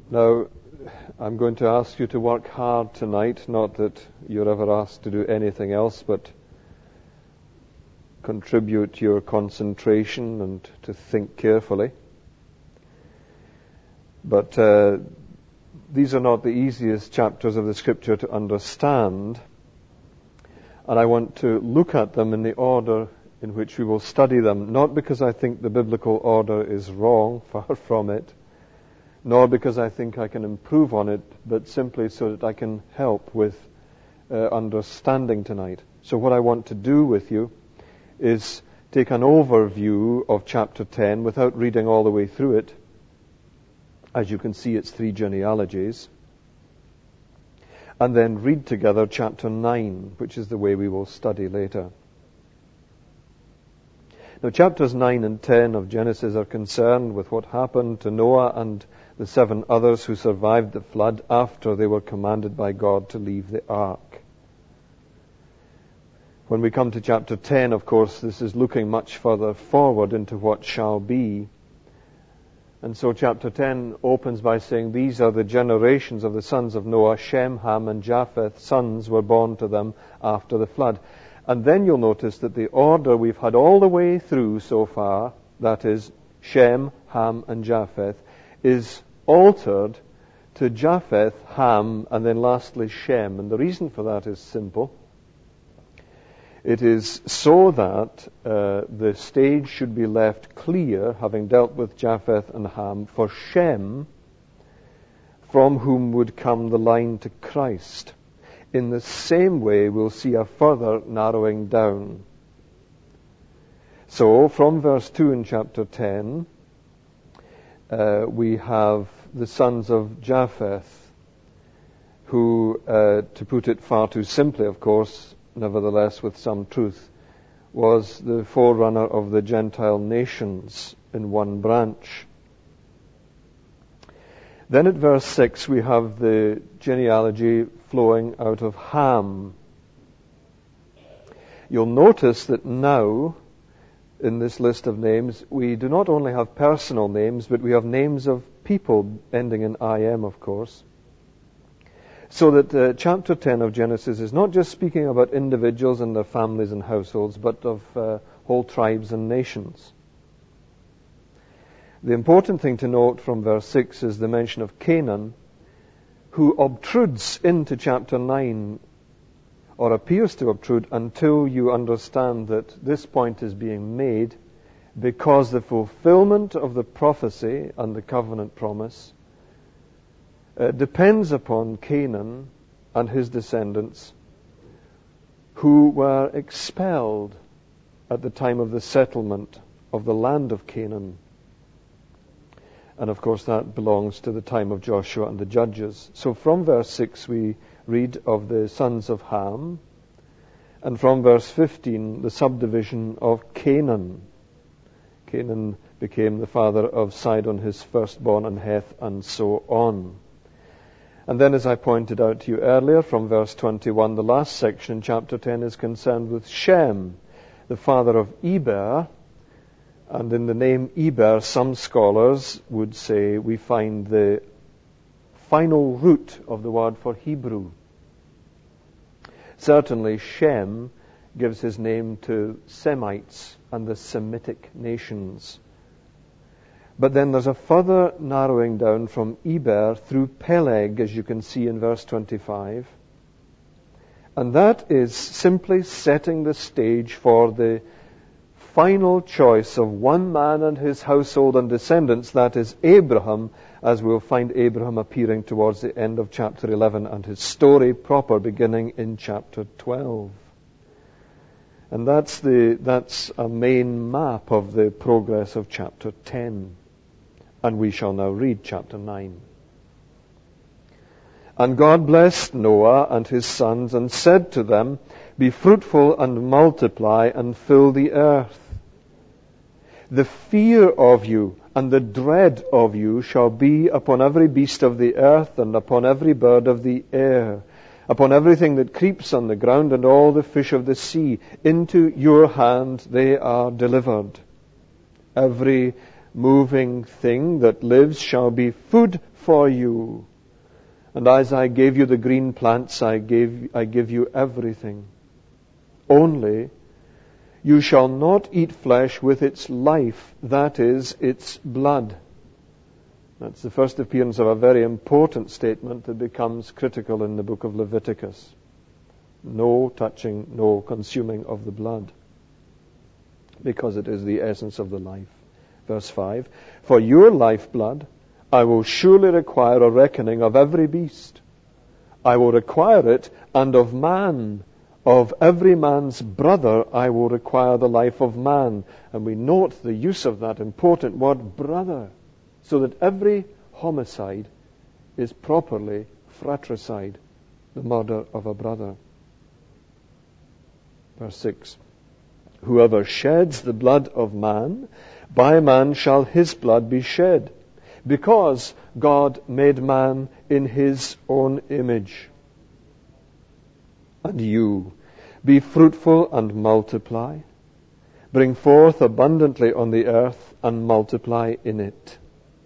Now, I'm going to ask you to work hard tonight, not that you're ever asked to do anything else, but contribute your concentration and to think carefully. But these are not the easiest chapters of the Scripture to understand, and I want to look at them in the order in which we will study them, not because I think the biblical order is wrong, far from it, nor because I think I can improve on it, but simply so that I can help with understanding tonight. So what I want to do with you is take an overview of chapter 10 without reading all the way through it. As you can see, it's 3 genealogies. And then read together chapter 9, which is the way we will study later. Now, chapters 9 and 10 of Genesis are concerned with what happened to Noah and the 7 others who survived the flood after they were commanded by God to leave the ark. When we come to chapter 10, of course, this is looking much further forward into what shall be. And so chapter 10 opens by saying, these are the generations of the sons of Noah. Shem, Ham, and Japheth, sons were born to them after the flood. And then you'll notice that the order we've had all the way through so far, that is Shem, Ham, and Japheth, is altered to Japheth, Ham, and then lastly Shem. And the reason for that is simple. It is so that the stage should be left clear, having dealt with Japheth and Ham, for Shem, from whom would come the line to Christ. In the same way, we'll see a further narrowing down. So, from verse 2 in chapter 10, we have the sons of Japheth, who, to put it far too simply, of course, nevertheless with some truth, was the forerunner of the Gentile nations in one branch. Then at verse 6 we have the genealogy flowing out of Ham. You'll notice that now, in this list of names, we do not only have personal names, but we have names of people ending in IM, of course. So that chapter 10 of Genesis is not just speaking about individuals and their families and households, but of whole tribes and nations. The important thing to note from verse 6 is the mention of Canaan, who obtrudes into chapter 9, or appears to obtrude, until you understand that this point is being made because the fulfillment of the prophecy and the covenant promise depends upon Canaan and his descendants, who were expelled at the time of the settlement of the land of Canaan. And of course that belongs to the time of Joshua and the judges. So from verse 6 we read of the sons of Ham, and from verse 15 the subdivision of Canaan. Canaan became the father of Sidon, his firstborn, and Heth, and so on. And then, as I pointed out to you earlier, from verse 21, the last section in chapter 10 is concerned with Shem, the father of Eber. And in the name Eber, some scholars would say we find the final root of the word for Hebrew. Certainly, Shem gives his name to Semites and the Semitic nations. But then there's a further narrowing down from Eber through Peleg, as you can see in verse 25. And that is simply setting the stage for the final choice of one man and his household and descendants, that is Abraham, as we'll find Abraham appearing towards the end of chapter 11 and his story proper beginning in chapter 12. And that's a main map of the progress of chapter 10. And we shall now read chapter 9. And God blessed Noah and his sons and said to them, be fruitful and multiply and fill the earth. The fear of you and the dread of you shall be upon every beast of the earth and upon every bird of the air, upon everything that creeps on the ground and all the fish of the sea. Into your hand they are delivered. Every moving thing that lives shall be food for you. And as I gave you the green plants, I give you everything. Only you shall not eat flesh with its life, that is, its blood. That's the first appearance of a very important statement that becomes critical in the book of Leviticus. No touching, no consuming of the blood, because it is the essence of the life. Verse 5, for your lifeblood I will surely require a reckoning of every beast. I will require it, and of man, of every man's brother, I will require the life of man. And we note the use of that important word, brother, so that every homicide is properly fratricide, the murder of a brother. Verse 6, whoever sheds the blood of man, by man shall his blood be shed, because God made man in his own image. And you, be fruitful and multiply, bring forth abundantly on the earth and multiply in it.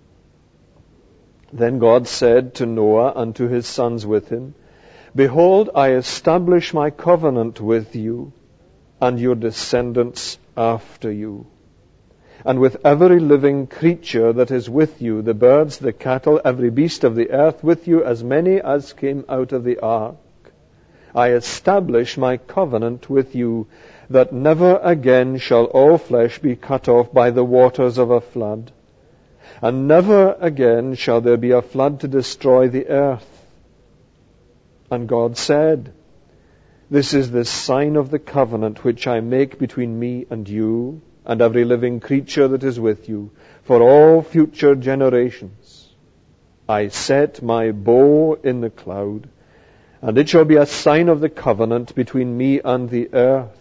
Then God said to Noah and to his sons with him, behold, I establish my covenant with you and your descendants after you, and with every living creature that is with you, the birds, the cattle, every beast of the earth with you, as many as came out of the ark. I establish my covenant with you, that never again shall all flesh be cut off by the waters of a flood, and never again shall there be a flood to destroy the earth. And God said, this is the sign of the covenant which I make between me and you, and every living creature that is with you, for all future generations. I set my bow in the cloud, and it shall be a sign of the covenant between me and the earth.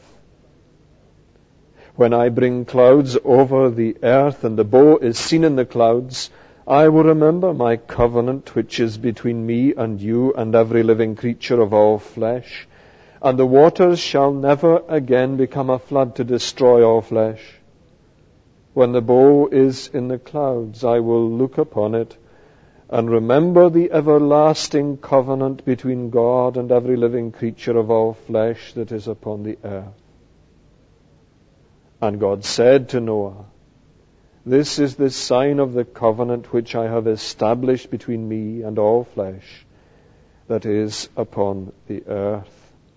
When I bring clouds over the earth, and the bow is seen in the clouds, I will remember my covenant which is between me and you and every living creature of all flesh. And the waters shall never again become a flood to destroy all flesh. When the bow is in the clouds, I will look upon it and remember the everlasting covenant between God and every living creature of all flesh that is upon the earth. And God said to Noah, this is the sign of the covenant which I have established between me and all flesh that is upon the earth.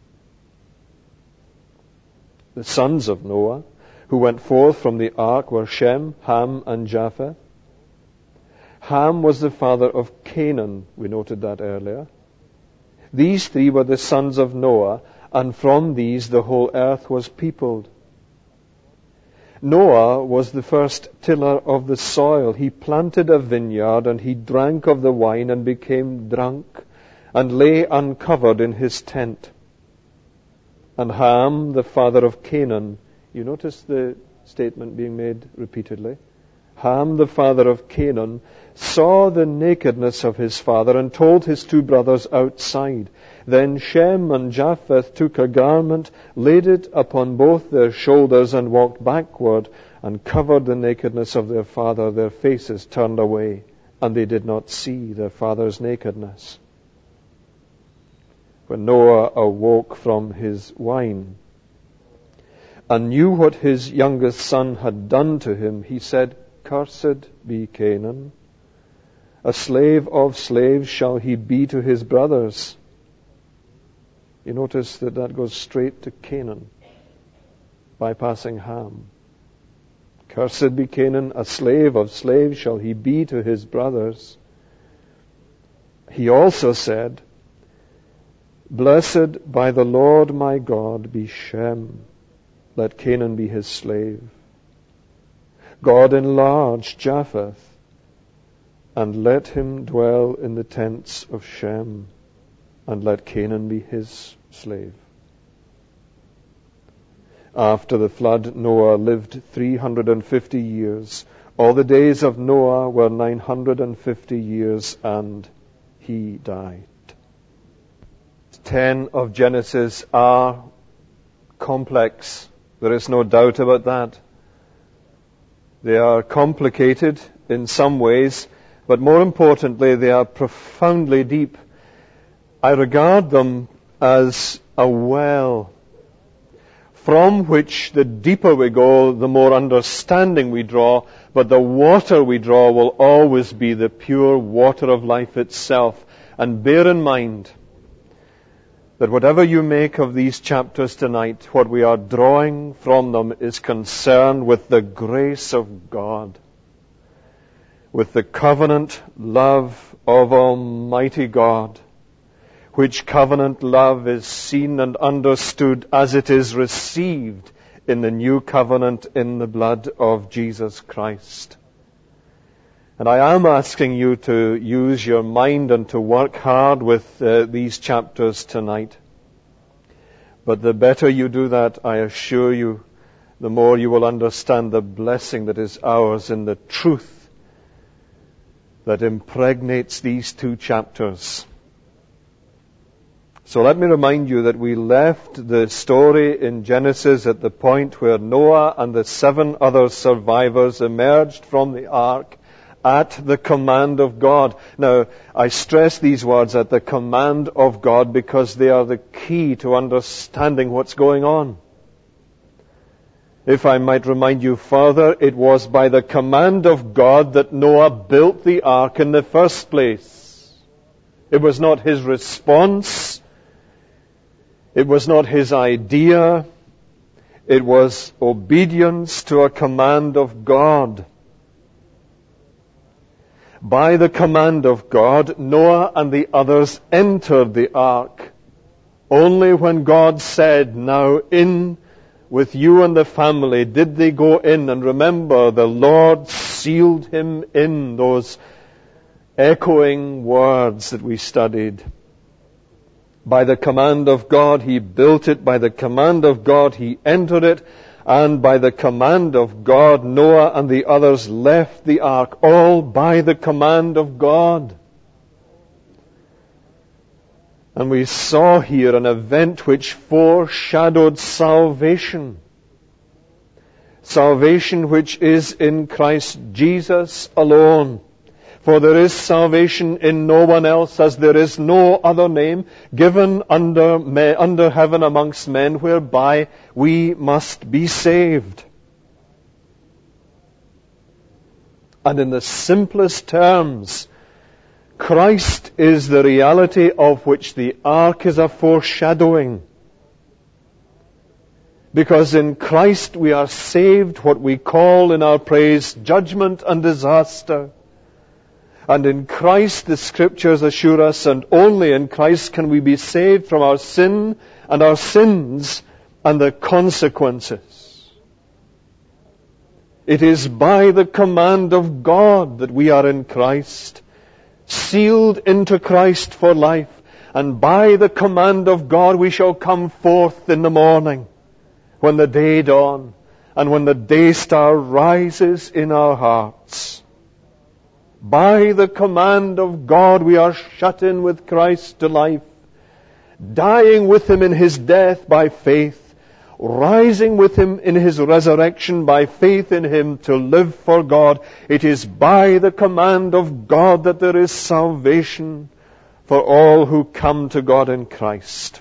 The sons of Noah who went forth from the ark were Shem, Ham, and Japheth. Ham was the father of Canaan. We noted that earlier. These three were the sons of Noah, and from these the whole earth was peopled. Noah was the first tiller of the soil. He planted a vineyard, and he drank of the wine and became drunk, and lay uncovered in his tent. And Ham, the father of Canaan, you notice the statement being made repeatedly. Ham, the father of Canaan, saw the nakedness of his father and told his two brothers outside. Then Shem and Japheth took a garment, laid it upon both their shoulders, and walked backward and covered the nakedness of their father, their faces turned away, and they did not see their father's nakedness. When Noah awoke from his wine and knew what his youngest son had done to him, he said, cursed be Canaan. A slave of slaves shall he be to his brothers. You notice that goes straight to Canaan, bypassing Ham. Cursed be Canaan, a slave of slaves shall he be to his brothers. He also said, blessed by the Lord my God be Shem. Let Canaan be his slave. God enlarge Japheth, and let him dwell in the tents of Shem, and let Canaan be his slave. After the flood, Noah lived 350 years. All the days of Noah were 950 years, and he died. 10 of Genesis are complex. There is no doubt about that. They are complicated in some ways, but more importantly, they are profoundly deep. I regard them as a well from which the deeper we go, the more understanding we draw, but the water we draw will always be the pure water of life itself. And bear in mind that whatever you make of these chapters tonight, what we are drawing from them is concerned with the grace of God, with the covenant love of Almighty God, which covenant love is seen and understood as it is received in the new covenant in the blood of Jesus Christ. And I am asking you to use your mind and to work hard with these chapters tonight. But the better you do that, I assure you, the more you will understand the blessing that is ours in the truth that impregnates these two chapters. So let me remind you that we left the story in Genesis at the point where Noah and the 7 other survivors emerged from the ark at the command of God. Now, I stress these words, at the command of God, because they are the key to understanding what's going on. If I might remind you further, it was by the command of God that Noah built the ark in the first place. It was not his response. It was not his idea. It was obedience to a command of God. By the command of God, Noah and the others entered the ark. Only when God said, "Now in with you and the family," did they go in. And remember, the Lord sealed him in, those echoing words that we studied. By the command of God, he built it. By the command of God, he entered it. And by the command of God, Noah and the others left the ark. All by the command of God. And we saw here an event which foreshadowed salvation. Salvation which is in Christ Jesus alone. For there is salvation in no one else, as there is no other name given under heaven amongst men whereby we must be saved. And in the simplest terms, Christ is the reality of which the ark is a foreshadowing. Because in Christ we are saved, what we call in our praise judgment and disaster. And in Christ, the Scriptures assure us, and only in Christ can we be saved from our sin and our sins and the consequences. It is by the command of God that we are in Christ, sealed into Christ for life. And by the command of God we shall come forth in the morning, when the day dawns, and when the day star rises in our hearts. By the command of God we are shut in with Christ to life, dying with him in his death by faith, rising with him in his resurrection by faith in him to live for God. It is by the command of God that there is salvation for all who come to God in Christ.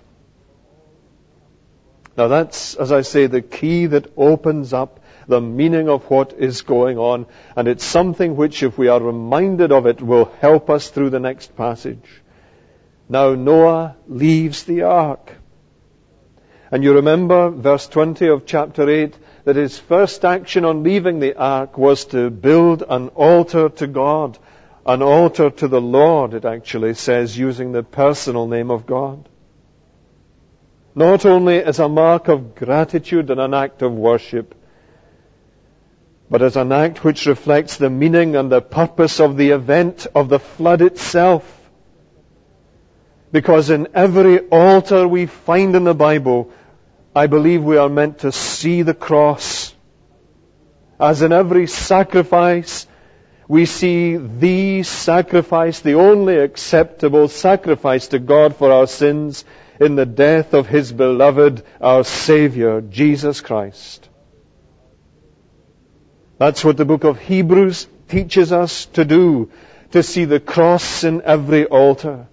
Now that's, as I say, the key that opens up the meaning of what is going on. And it's something which, if we are reminded of it, will help us through the next passage. Now Noah leaves the ark. And you remember verse 20 of chapter 8, that his first action on leaving the ark was to build an altar to God. An altar to the Lord, it actually says, using the personal name of God. Not only as a mark of gratitude and an act of worship, but as an act which reflects the meaning and the purpose of the event of the flood itself. Because in every altar we find in the Bible, I believe we are meant to see the cross. As in every sacrifice, we see the sacrifice, the only acceptable sacrifice to God for our sins, in the death of his beloved, our Savior, Jesus Christ. That's what the book of Hebrews teaches us to do, to see the cross in every altar.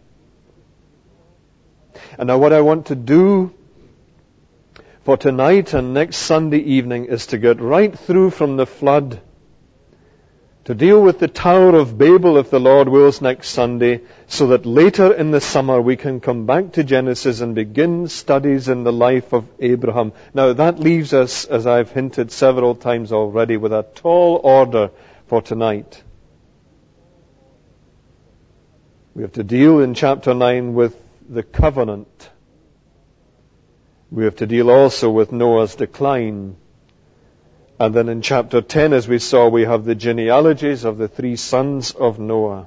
And now what I want to do for tonight and next Sunday evening is to get right through from the flood, to deal with the Tower of Babel, if the Lord wills, next Sunday, so that later in the summer we can come back to Genesis and begin studies in the life of Abraham. Now that leaves us, as I've hinted several times already, with a tall order for tonight. We have to deal in chapter 9 with the covenant. We have to deal also with Noah's decline. And then in chapter 10, as we saw, we have the genealogies of the 3 sons of Noah.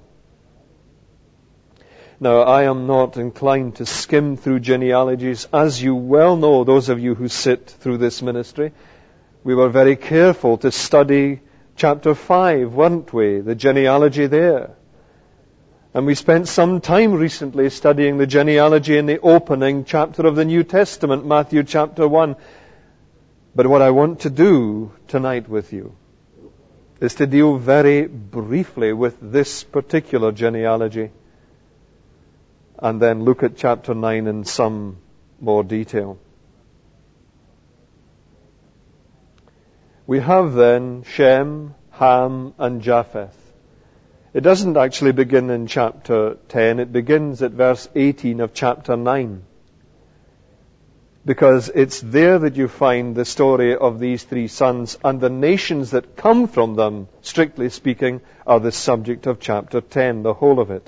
Now, I am not inclined to skim through genealogies. As you well know, those of you who sit through this ministry, we were very careful to study chapter 5, weren't we? The genealogy there. And we spent some time recently studying the genealogy in the opening chapter of the New Testament, Matthew chapter 1. But what I want to do tonight with you is to deal very briefly with this particular genealogy and then look at chapter 9 in some more detail. We have then Shem, Ham, and Japheth. It doesn't actually begin in chapter 10, it begins at verse 18 of chapter 9. Because it's there that you find the story of these 3 sons, and the nations that come from them, strictly speaking, are the subject of chapter 10, the whole of it.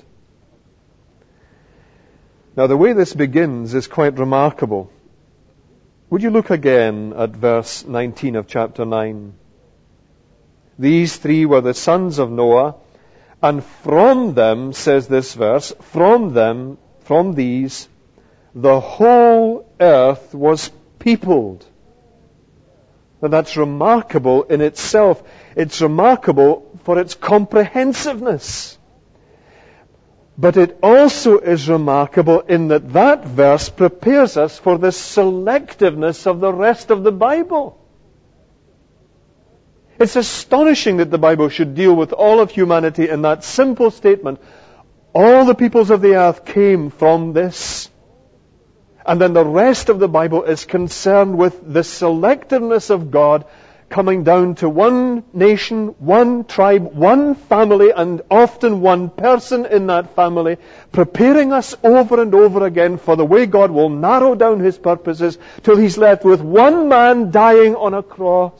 Now the way this begins is quite remarkable. Would you look again at verse 19 of chapter 9? These 3 were the sons of Noah, and from them, says this verse, from these, the whole earth was peopled. And that's remarkable in itself. It's remarkable for its comprehensiveness. But it also is remarkable in that that verse prepares us for the selectiveness of the rest of the Bible. It's astonishing that the Bible should deal with all of humanity in that simple statement. All the peoples of the earth came from this. And then the rest of the Bible is concerned with the selectiveness of God coming down to one nation, one tribe, one family, and often one person in that family, preparing us over and over again for the way God will narrow down His purposes till He's left with one man dying on a cross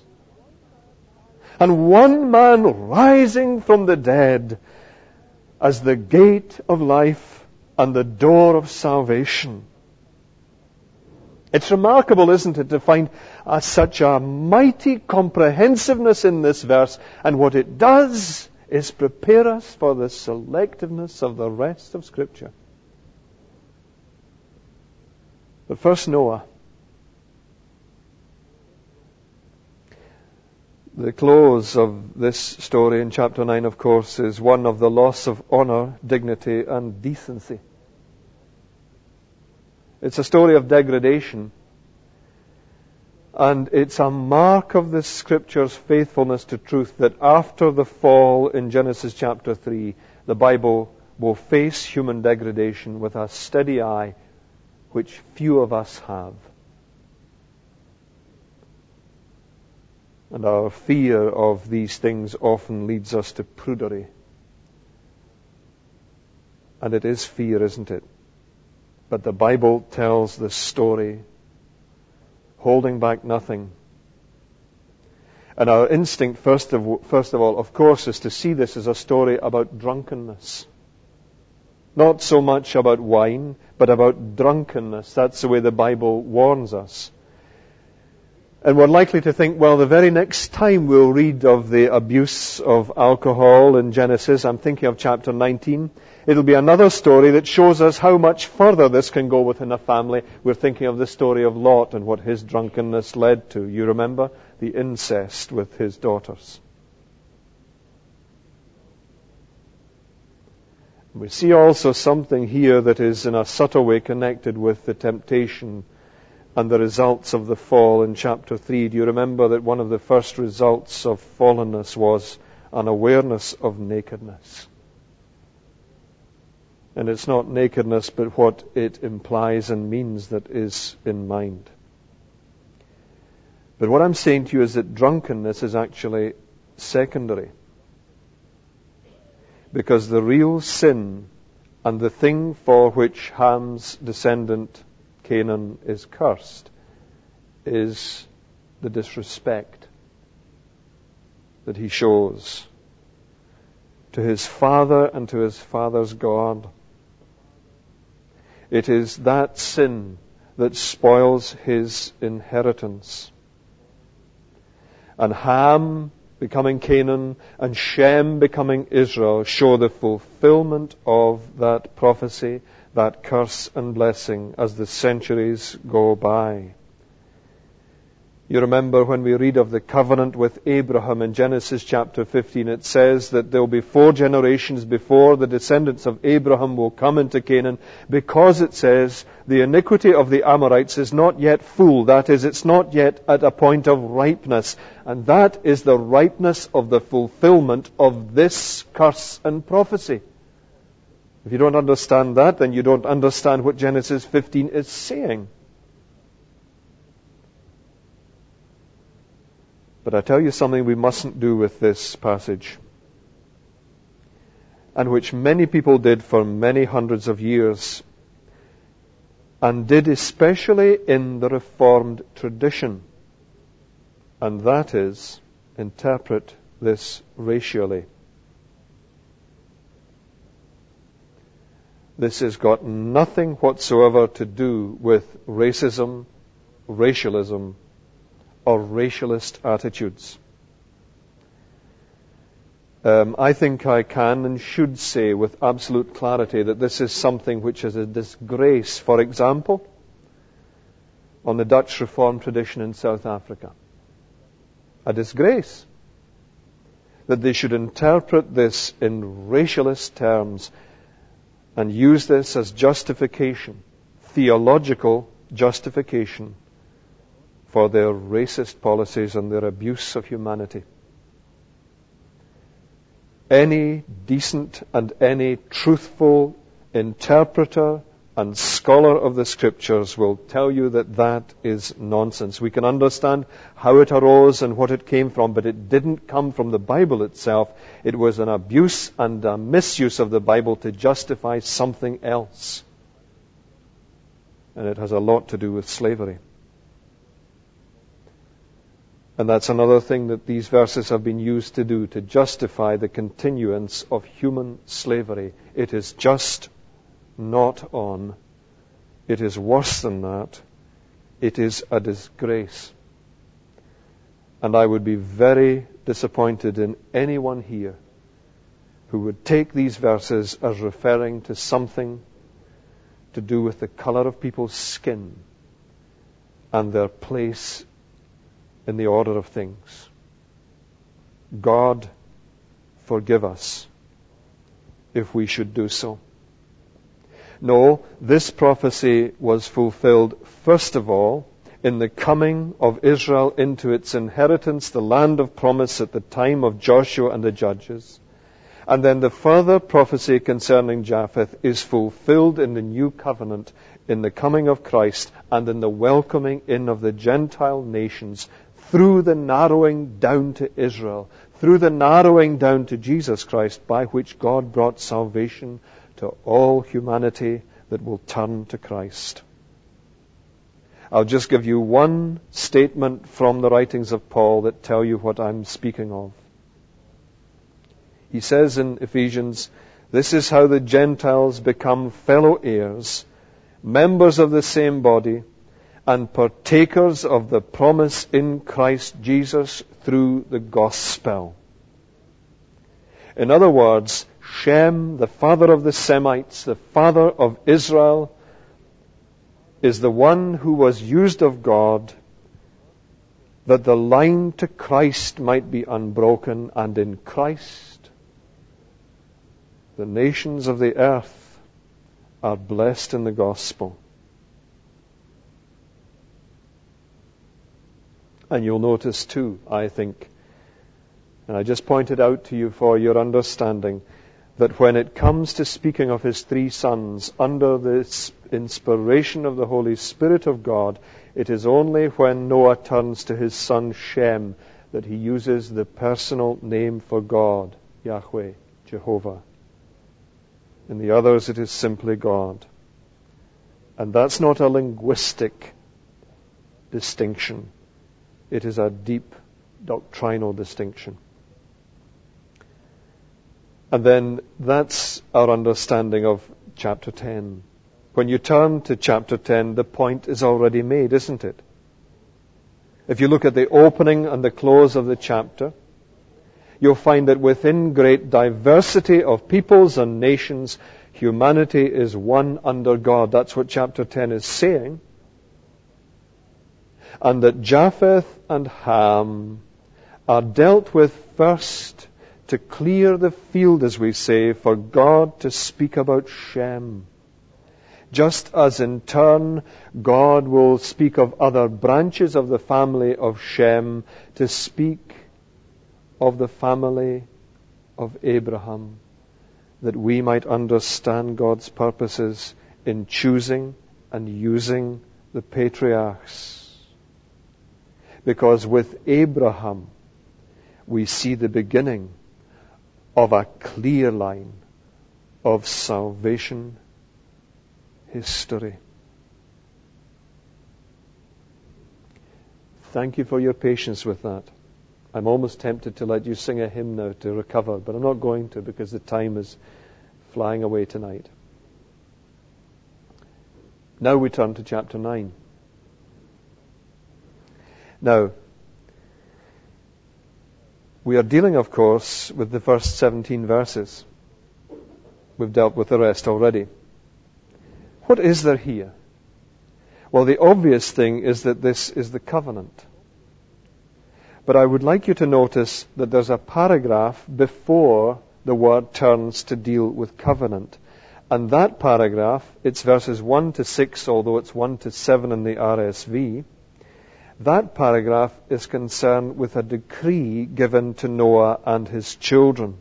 and one man rising from the dead as the gate of life and the door of salvation. It's remarkable, isn't it, to find such a mighty comprehensiveness in this verse, and what it does is prepare us for the selectiveness of the rest of Scripture. But first, Noah. The close of this story in chapter 9, of course, is one of the loss of honor, dignity, and decency. It's a story of degradation. And it's a mark of the Scripture's faithfulness to truth that after the fall in Genesis chapter 3, the Bible will face human degradation with a steady eye, which few of us have. And our fear of these things often leads us to prudery. And it is fear, isn't it? But the Bible tells the story, holding back nothing. And our instinct, first of all, of course, is to see this as a story about drunkenness. Not so much about wine, but about drunkenness. That's the way the Bible warns us. And we're likely to think, well, the very next time we'll read of the abuse of alcohol in Genesis, I'm thinking of chapter 19, it'll be another story that shows us how much further this can go within a family. We're thinking of the story of Lot and what his drunkenness led to. You remember? The incest with his daughters. We see also something here that is in a subtle way connected with the temptation and the results of the fall in chapter 3. Do you remember that one of the first results of fallenness was an awareness of nakedness? And it's not nakedness, but what it implies and means that is in mind. But what I'm saying to you is that drunkenness is actually secondary. Because the real sin and the thing for which Ham's descendant Canaan is cursed is the disrespect that he shows to his father and to his father's God. It is that sin that spoils his inheritance. And Ham becoming Canaan and Shem becoming Israel show the fulfillment of that prophecy, that curse and blessing as the centuries go by. You remember when we read of the covenant with Abraham in Genesis chapter 15, it says that there will be 4 generations before the descendants of Abraham will come into Canaan, because it says the iniquity of the Amorites is not yet full. That is, it's not yet at a point of ripeness. And that is the ripeness of the fulfillment of this curse and prophecy. If you don't understand that, then you don't understand what Genesis 15 is saying. But I tell you something we mustn't do with this passage, and which many people did for many hundreds of years, and did especially in the Reformed tradition, and that is interpret this racially. This has got nothing whatsoever to do with racism, racialism, or racialist attitudes. I think I can and should say with absolute clarity that this is something which is a disgrace, for example, on the Dutch Reformed tradition in South Africa. A disgrace that they should interpret this in racialist terms and use this as justification, theological justification, for their racist policies and their abuse of humanity. Any decent and any truthful interpreter and scholar of the Scriptures will tell you that that is nonsense. We can understand how it arose and what it came from, but it didn't come from the Bible itself. It was an abuse and a misuse of the Bible to justify something else. And it has a lot to do with slavery. And that's another thing that these verses have been used to do, to justify the continuance of human slavery. It is just not on. It is worse than that. It is a disgrace. And I would be very disappointed in anyone here who would take these verses as referring to something to do with the color of people's skin and their place in the order of things. God forgive us if we should do so. No, this prophecy was fulfilled first of all in the coming of Israel into its inheritance, the land of promise, at the time of Joshua and the judges. And then the further prophecy concerning Japheth is fulfilled in the new covenant, in the coming of Christ and in the welcoming in of the Gentile nations through the narrowing down to Israel, through the narrowing down to Jesus Christ, by which God brought salvation to all humanity that will turn to Christ. I'll just give you one statement from the writings of Paul that tell you what I'm speaking of. He says in Ephesians, "This is how the Gentiles become fellow heirs, members of the same body, and partakers of the promise in Christ Jesus through the gospel." In other words, Shem, the father of the Semites, the father of Israel, is the one who was used of God that the line to Christ might be unbroken, and in Christ the nations of the earth are blessed in the gospel. And you'll notice too, I think, and I just pointed out to you for your understanding, that when it comes to speaking of his three sons under the inspiration of the Holy Spirit of God, it is only when Noah turns to his son Shem that he uses the personal name for God, Yahweh, Jehovah. In the others it is simply God. And that's not a linguistic distinction. It is a deep doctrinal distinction. And then that's our understanding of chapter 10. When you turn to chapter 10, the point is already made, isn't it? If you look at the opening and the close of the chapter, you'll find that within great diversity of peoples and nations, humanity is one under God. That's what chapter 10 is saying. And that Japheth and Ham are dealt with first to clear the field, as we say, for God to speak about Shem. Just as in turn, God will speak of other branches of the family of Shem to speak of the family of Abraham, that we might understand God's purposes in choosing and using the patriarchs. Because with Abraham, we see the beginning of a clear line of salvation history. Thank you for your patience with that. I'm almost tempted to let you sing a hymn now to recover, but I'm not going to because the time is flying away tonight. Now we turn to chapter 9. Now, we are dealing, of course, with the first 17 verses. We've dealt with the rest already. What is there here? Well, the obvious thing is that this is the covenant. But I would like you to notice that there's a paragraph before the word turns to deal with covenant. And that paragraph, it's verses 1 to 6, although it's 1 to 7 in the RSV. That paragraph is concerned with a decree given to Noah and his children.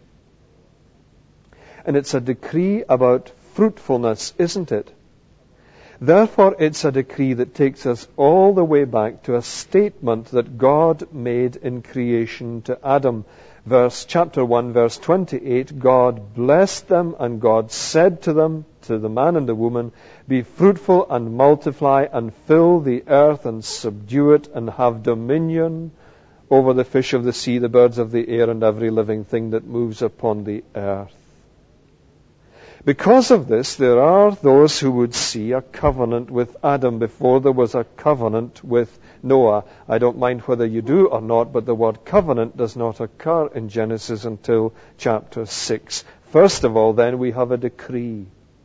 And it's a decree about fruitfulness, isn't it? Therefore, it's a decree that takes us all the way back to a statement that God made in creation to Adam. Chapter 1, verse 28, God blessed them and God said to them, to the man and the woman, be fruitful and multiply and fill the earth and subdue it and have dominion over the fish of the sea, the birds of the air and every living thing that moves upon the earth. Because of this, there are those who would see a covenant with Adam before there was a covenant with Noah. I don't mind whether you do or not, but the word covenant does not occur in Genesis until chapter 6. First of all, then, we have a decree.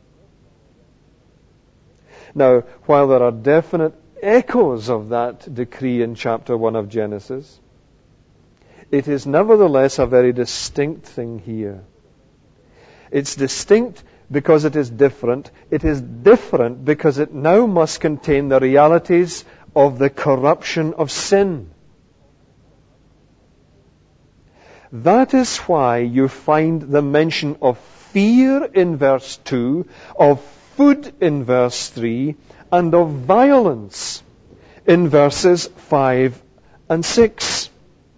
Now, while there are definite echoes of that decree in chapter 1 of Genesis, it is nevertheless a very distinct thing here. It's distinct because it is different. It is different because it now must contain the realities of the corruption of sin. That is why you find the mention of fear in verse 2, of food in verse 3, and of violence in verses 5 and 6.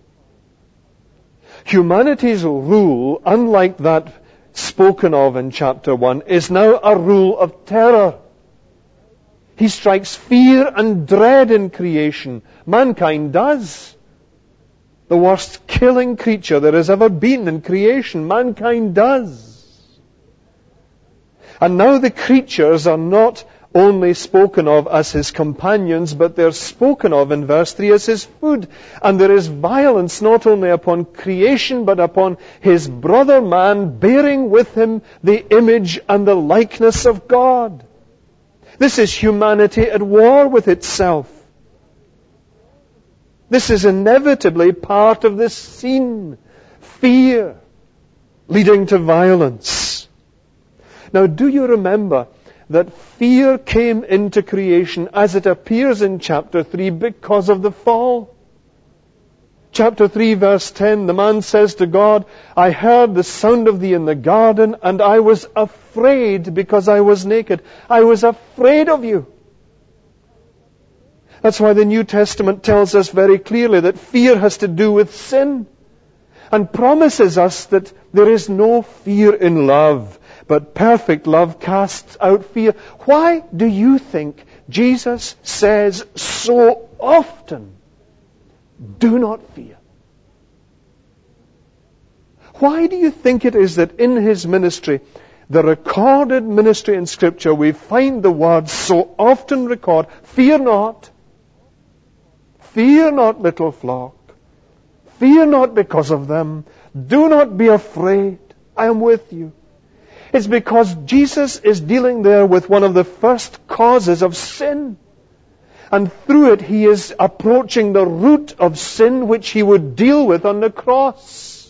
Humanity's rule, unlike that spoken of in chapter 1, is now a rule of terror. He strikes fear and dread in creation. Mankind does. The worst killing creature there has ever been in creation. Mankind does. And now the creatures are not only spoken of as his companions, but they're spoken of in verse 3 as his food. And there is violence not only upon creation, but upon his brother man, bearing with him the image and the likeness of God. This is humanity at war with itself. This is inevitably part of this scene. Fear leading to violence. Now, do you remember that fear came into creation as it appears in chapter 3 because of the fall? Chapter 3, verse 10, the man says to God, I heard the sound of thee in the garden, and I was afraid because I was naked. I was afraid of you. That's why the New Testament tells us very clearly that fear has to do with sin, and promises us that there is no fear in love, but perfect love casts out fear. Why do you think Jesus says so often, do not fear? Why do you think it is that in his ministry, the recorded ministry in Scripture, we find the words so often record, fear not, little flock, fear not because of them, do not be afraid, I am with you. It's because Jesus is dealing there with one of the first causes of sin. And through it, he is approaching the root of sin which he would deal with on the cross.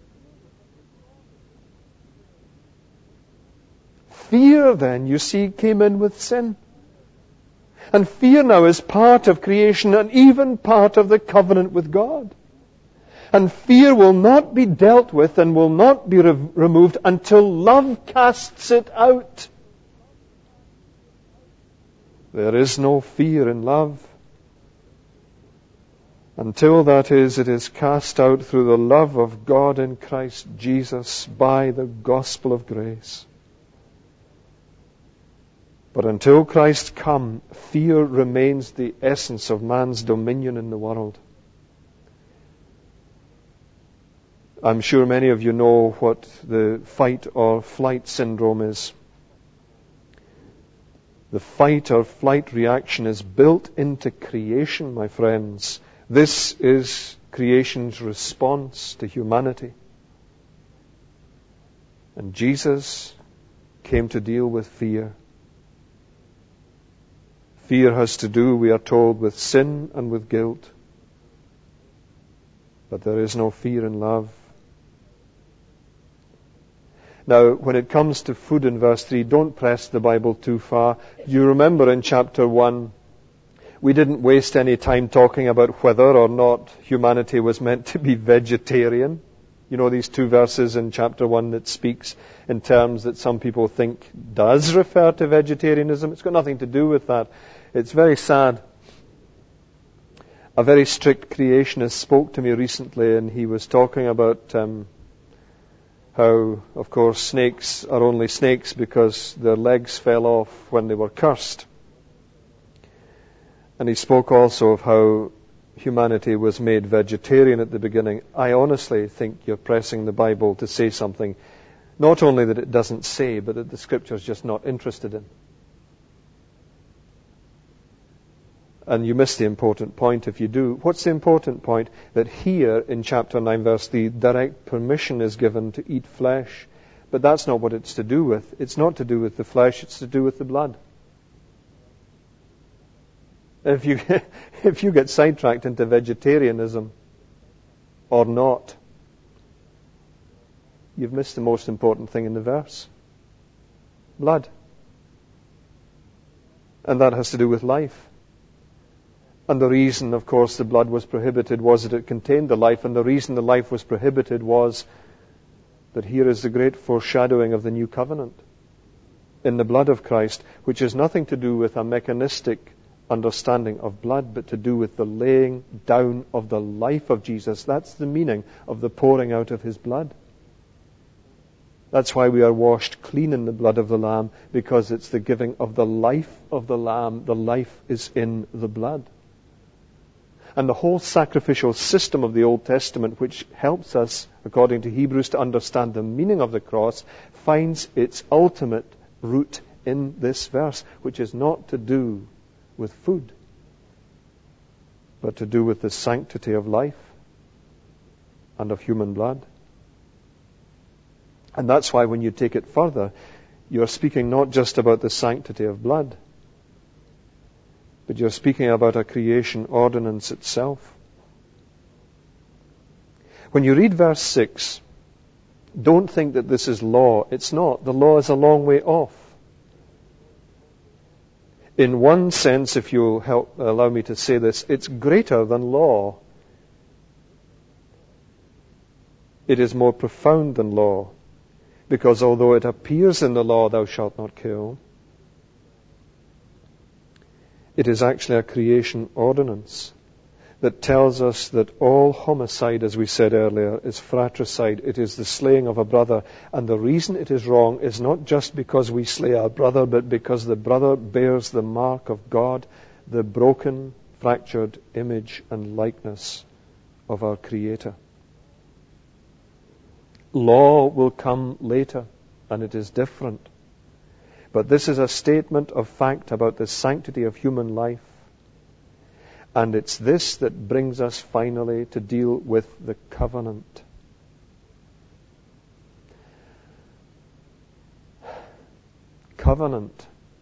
Fear, then, you see, came in with sin. And fear now is part of creation and even part of the covenant with God. And fear will not be dealt with and will not be removed until love casts it out. There is no fear in love until, that is, it is cast out through the love of God in Christ Jesus by the gospel of grace. But until Christ come, fear remains the essence of man's dominion in the world. I'm sure many of you know what the fight or flight syndrome is. The fight or flight reaction is built into creation, my friends. This is creation's response to humanity. And Jesus came to deal with fear. Fear has to do, we are told, with sin and with guilt. But there is no fear in love. Now, when it comes to food in verse 3, don't press the Bible too far. You remember in chapter 1, we didn't waste any time talking about whether or not humanity was meant to be vegetarian. You know these two verses in chapter 1 that speaks in terms that some people think does refer to vegetarianism. It's got nothing to do with that. It's very sad. A very strict creationist spoke to me recently, and he was talking about how, of course, snakes are only snakes because their legs fell off when they were cursed. And he spoke also of how humanity was made vegetarian at the beginning. I honestly think you're pressing the Bible to say something, not only that it doesn't say, but that the Scripture's just not interested in. And you miss the important point if you do. What's the important point? That here in chapter 9 verse 3, direct permission is given to eat flesh. But that's not what it's to do with. It's not to do with the flesh, it's to do with the blood. If you get sidetracked into vegetarianism or not, you've missed the most important thing in the verse. Blood. And that has to do with life. And the reason, of course, the blood was prohibited was that it contained the life. And the reason the life was prohibited was that here is the great foreshadowing of the new covenant in the blood of Christ, which has nothing to do with a mechanistic understanding of blood, but to do with the laying down of the life of Jesus. That's the meaning of the pouring out of his blood. That's why we are washed clean in the blood of the Lamb, because it's the giving of the life of the Lamb. The life is in the blood. And the whole sacrificial system of the Old Testament, which helps us, according to Hebrews, to understand the meaning of the cross, finds its ultimate root in this verse, which is not to do with food, but to do with the sanctity of life and of human blood. And that's why when you take it further, you're speaking not just about the sanctity of blood, but you're speaking about a creation ordinance itself. When you read verse 6, don't think that this is law. It's not. The law is a long way off. In one sense, if you'll allow me to say this, it's greater than law. it is more profound than law, because although it appears in the law, thou shalt not kill, it is actually a creation ordinance that tells us that all homicide, as we said earlier, is fratricide. It is the slaying of a brother. And the reason it is wrong is not just because we slay our brother, but because the brother bears the mark of God, the broken, fractured image and likeness of our Creator. Law will come later, and it is different. But this is a statement of fact about the sanctity of human life. And it's this that brings us finally to deal with the covenant. Covenant.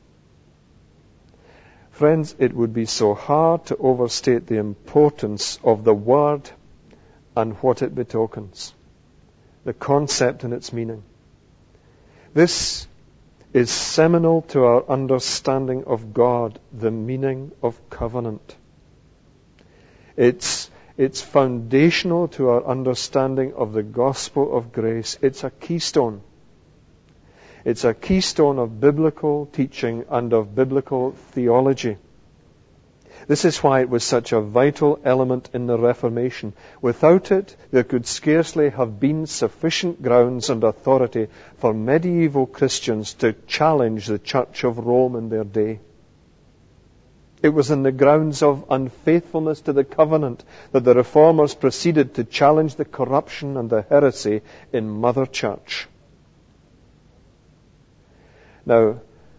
Friends, it would be so hard to overstate the importance of the word and what it betokens. The concept and its meaning. This is seminal to our understanding of God, the meaning of covenant. It's foundational to our understanding of the gospel of grace. It's a keystone. It's a keystone of biblical teaching and of biblical theology. This is why it was such a vital element in the Reformation. Without it, there could scarcely have been sufficient grounds and authority for medieval Christians to challenge the Church of Rome in their day. It was on the grounds of unfaithfulness to the covenant that the Reformers proceeded to challenge the corruption and the heresy in Mother Church. Now,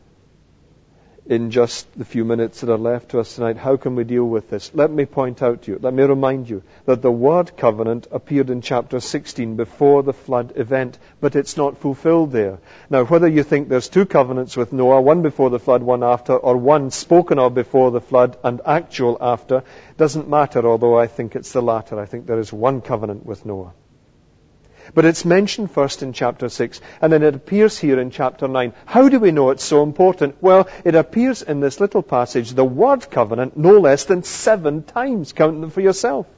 in just the few minutes that are left to us tonight, how can we deal with this? Let me point out to you, let me remind you, that the word covenant appeared in chapter 16 before the flood event, but it's not fulfilled there. Now, whether you think there's two covenants with Noah, one before the flood, one after, or one spoken of before the flood and actual after, doesn't matter, although I think it's the latter. I think there is one covenant with Noah. But it's mentioned first in chapter 6, and then it appears here in chapter 9. How do we know it's so important? Well, it appears in this little passage, the word covenant, no less than 7 times. Count them for yourself.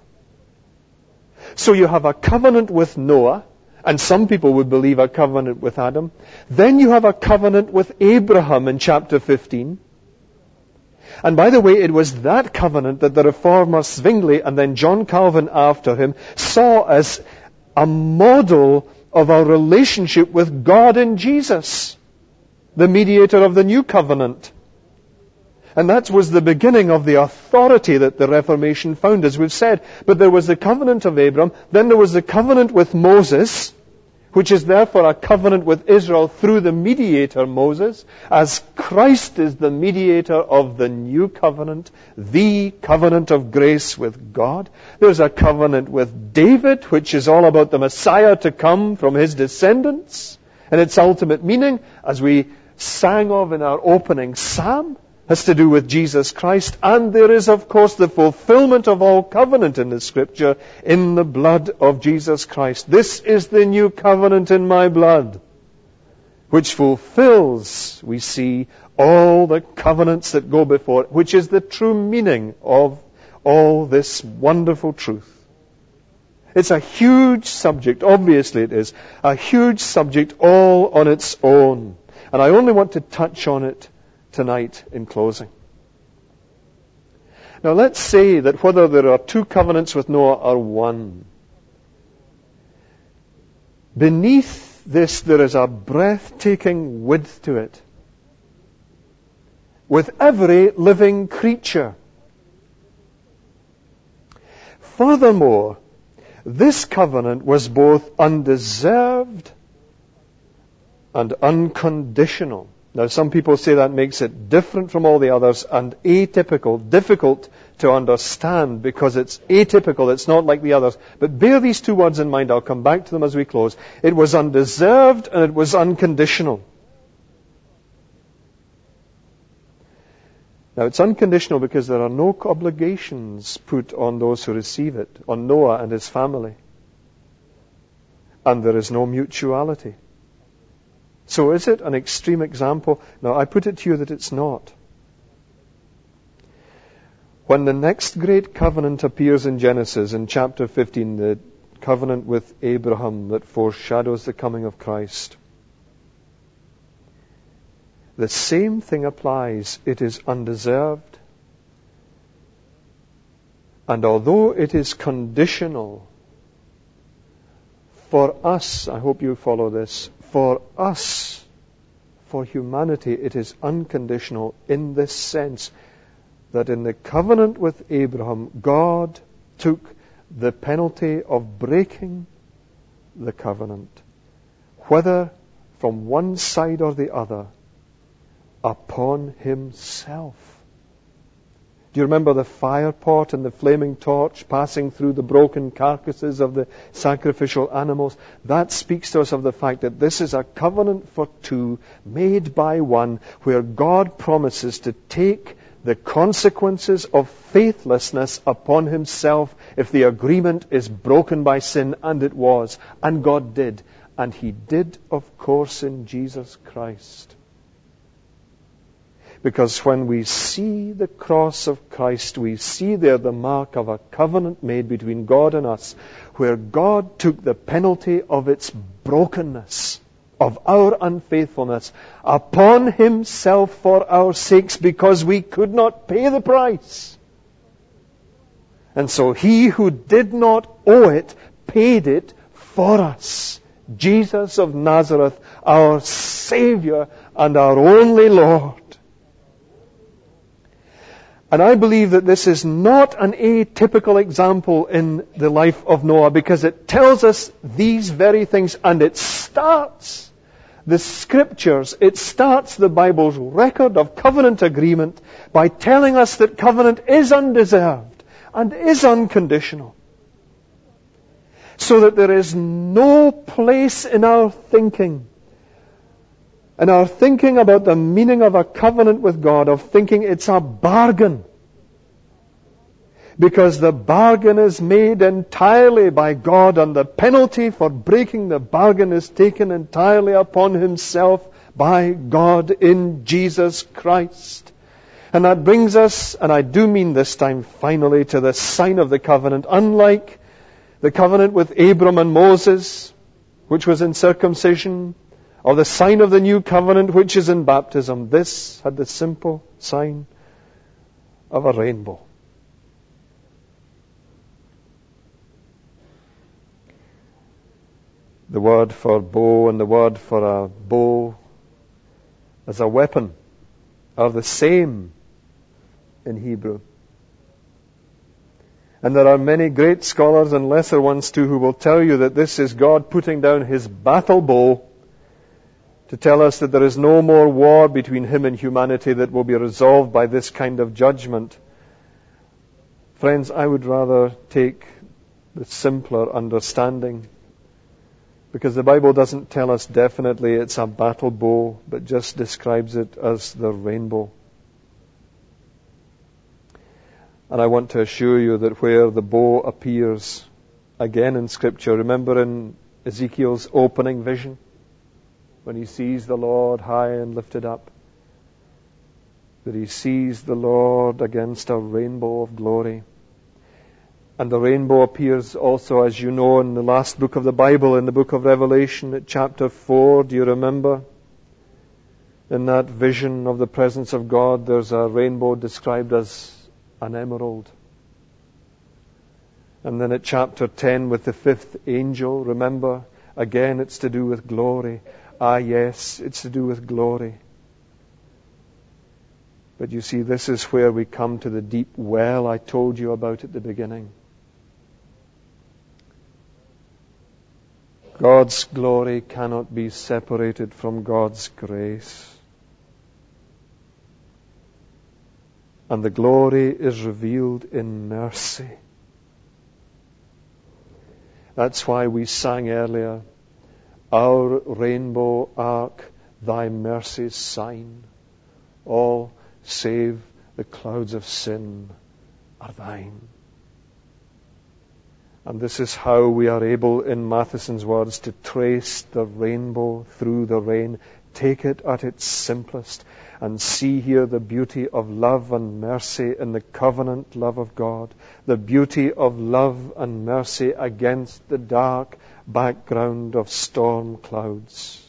So you have a covenant with Noah, and some people would believe a covenant with Adam. Then you have a covenant with Abraham in chapter 15. And by the way, it was that covenant that the Reformer Zwingli and then John Calvin after him saw as a model of our relationship with God in Jesus, the mediator of the new covenant. And that was the beginning of the authority that the Reformation found, as we've said. But there was the covenant of Abraham, then there was the covenant with Moses, which is therefore a covenant with Israel through the mediator Moses, as Christ is the mediator of the new covenant, the covenant of grace with God. There's a covenant with David, which is all about the Messiah to come from his descendants, and its ultimate meaning, as we sang of in our opening psalm, has to do with Jesus Christ. And there is, of course, the fulfillment of all covenant in the Scripture in the blood of Jesus Christ. This is the new covenant in my blood, which fulfills, we see, all the covenants that go before it, which is the true meaning of all this wonderful truth. It's a huge subject, obviously it is, a huge subject all on its own. And I only want to touch on it tonight in closing. Now let's say that whether there are 2 covenants with Noah or 1, beneath this there is a breathtaking width to it, with every living creature. Furthermore, this covenant was both undeserved and unconditional. Now, some people say that makes it different from all the others and atypical, difficult to understand because it's atypical, it's not like the others. But bear these 2 words in mind, I'll come back to them as we close. It was undeserved and it was unconditional. Now, it's unconditional because there are no obligations put on those who receive it, on Noah and his family. And there is no mutuality. So is it an extreme example? No, I put it to you that it's not. When the next great covenant appears in Genesis, in chapter 15, the covenant with Abraham that foreshadows the coming of Christ. The same thing applies. It is undeserved. And although it is conditional, for us, I hope you follow this, for us, for humanity, it is unconditional in this sense that in the covenant with Abraham, God took the penalty of breaking the covenant, whether from one side or the other, upon himself. Do you remember the fire pot and the flaming torch passing through the broken carcasses of the sacrificial animals? That speaks to us of the fact that this is a covenant for two, made by one, where God promises to take the consequences of faithlessness upon himself if the agreement is broken by sin, and it was. And God did. And he did, of course, in Jesus Christ. Because when we see the cross of Christ, we see there the mark of a covenant made between God and us, where God took the penalty of its brokenness, of our unfaithfulness, upon himself for our sakes, because we could not pay the price. And so he who did not owe it, paid it for us. Jesus of Nazareth, our Savior and our only Lord. And I believe that this is not an atypical example in the life of Noah, because it tells us these very things, and it starts the Scriptures, it starts the Bible's record of covenant agreement by telling us that covenant is undeserved and is unconditional. So that there is no place in our thinking about the meaning of a covenant with God, of thinking it's a bargain. Because the bargain is made entirely by God, and the penalty for breaking the bargain is taken entirely upon himself by God in Jesus Christ. And that brings us, and I do mean this time finally, to the sign of the covenant. Unlike the covenant with Abram and Moses, which was in circumcision, or the sign of the new covenant, which is in baptism, this had the simple sign of a rainbow. The word for bow and the word for a bow as a weapon are the same in Hebrew. And there are many great scholars and lesser ones too who will tell you that this is God putting down his battle bow to tell us that there is no more war between him and humanity that will be resolved by this kind of judgment. Friends, I would rather take the simpler understanding, because the Bible doesn't tell us definitely it's a battle bow, but just describes it as the rainbow. And I want to assure you that where the bow appears again in Scripture, remember in Ezekiel's opening vision, when he sees the Lord high and lifted up, that he sees the Lord against a rainbow of glory. And the rainbow appears also, as you know, in the last book of the Bible, in the book of Revelation, at chapter 4. Do you remember? In that vision of the presence of God, there's a rainbow described as an emerald. And then at chapter 10, with the fifth angel, remember, again it's to do with glory. Ah, yes, it's to do with glory. But you see, this is where we come to the deep well I told you about at the beginning. God's glory cannot be separated from God's grace. And the glory is revealed in mercy. That's why we sang earlier, our rainbow arc, thy mercy's sign. All save the clouds of sin are thine. And this is how we are able, in Matheson's words, to trace the rainbow through the rain, Take it at its simplest and see here the beauty of love and mercy in the covenant love of God, the beauty of love and mercy against the dark background of storm clouds.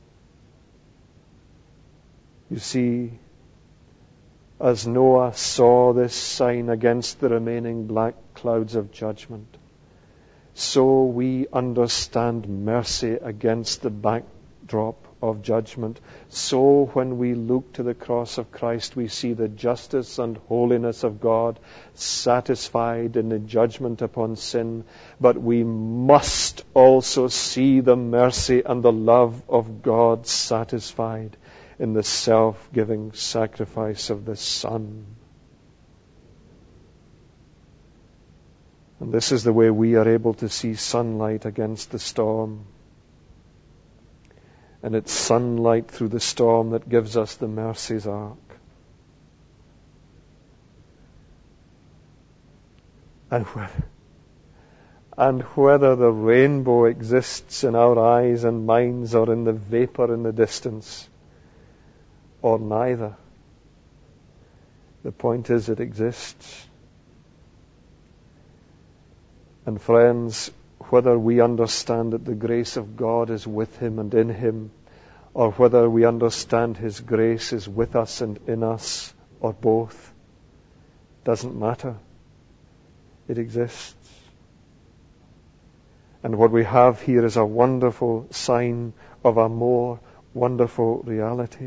You see, as Noah saw this sign against the remaining black clouds of judgment, so we understand mercy against the backdrop of judgment. So when we look to the cross of Christ, we see the justice and holiness of God satisfied in the judgment upon sin, but we must also see the mercy and the love of God satisfied in the self-giving sacrifice of the Son. And this is the way we are able to see sunlight against the storm. And it's sunlight through the storm that gives us the mercy's arc. And whether the rainbow exists in our eyes and minds or in the vapor in the distance, or neither, the point is it exists. And friends, whether we understand that the grace of God is with Him and in Him, or whether we understand His grace is with us and in us, or both, doesn't matter. It exists. And what we have here is a wonderful sign of a more wonderful reality.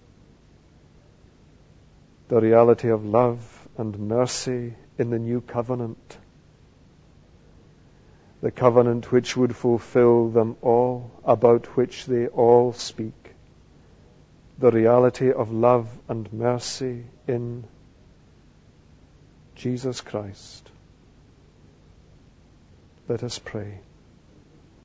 The reality of love and mercy in the new covenant. The covenant which would fulfill them all, about which they all speak. The reality of love and mercy in Jesus Christ. Let us pray.